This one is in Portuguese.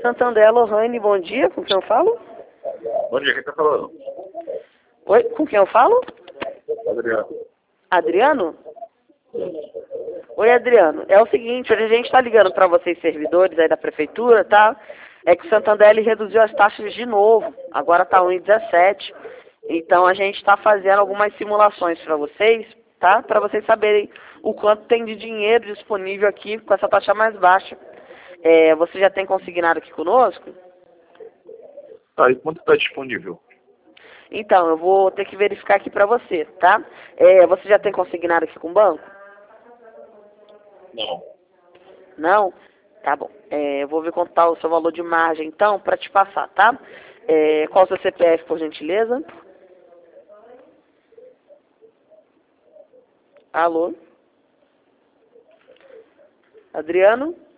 Santander, Lohane, bom dia, com quem eu falo? Bom dia, quem tá falando? Oi, com quem eu falo? Adriano. Adriano? Oi, Adriano. É o seguinte, hoje a gente está ligando para vocês, servidores aí da prefeitura, tá? É que o Santander ele reduziu as taxas de novo, agora tá 1,17. Então a gente está fazendo algumas simulações para vocês, tá? Para vocês saberem o quanto tem de dinheiro disponível aqui com essa taxa mais baixa. Você já tem consignado aqui conosco? Tá, e quanto tá disponível? Então, eu vou ter que verificar aqui para você, tá? Você já tem consignado aqui com o banco? Não. Não? Tá bom. Eu vou ver quanto tá o seu valor de margem, então, para te passar, tá? Qual o seu CPF, por gentileza? Alô? Adriano?